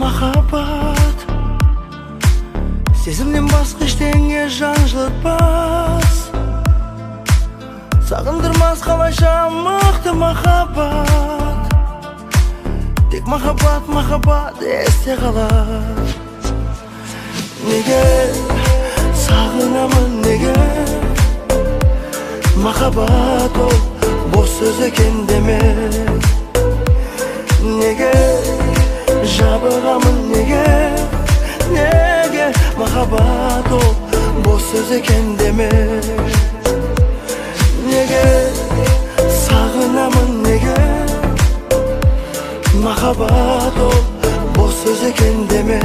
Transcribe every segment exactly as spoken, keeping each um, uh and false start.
махаббат. Сезімнен басқа ештеңе жан жылытпас, сағындырмас қалайша мықты махаббат. Тек махаббат, махаббат есте қалар. Неге сағынамын, неге махаббат ол бос сөз екен деме. Неге жабығамын, неге неге махаббат ол бос сөз екен деме. Неге сағынамын, неге махаббат ол бос сөз екен деме.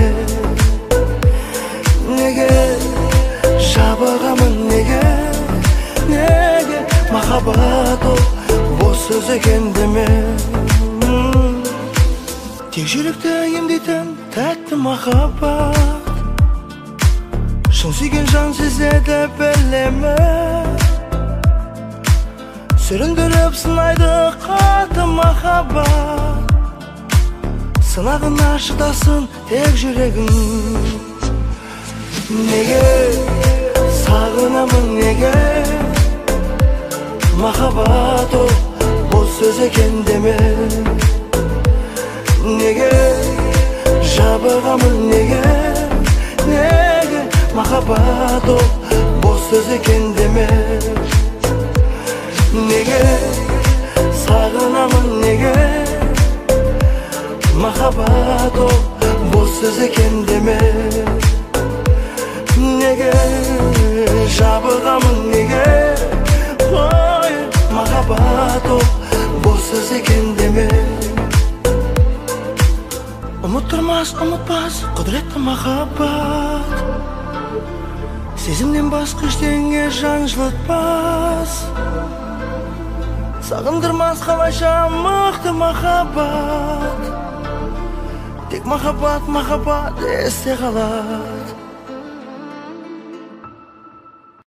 Неге жабығамын, неге неге махаббат ол бос сөз екен деме. Тек жүректі емдейтін тәтті махаббат, шын сүйген жан сезеді білемі. Сүріндіріп сынайды қатты махаббат, сынағына шыдасын тек жүрегің. Неге сағынамын, неге махаббат ол бос сөз екен деме. Неге жабығамын, неге неге махаббат ол бос сөз екен деме. Неге сағынамын, неге махаббат ол бос сөз екен деме. Неге жабығамын, неге ой махаббат ол бос сөз екен деме. Ұмыттырмас, ұмытпас құдіретті махаббат, сезімнен басқа ештеңе жан жылытпас, сағындырмас қалайша мықты махаббат. Тек махаббат, махаббат есте қалар.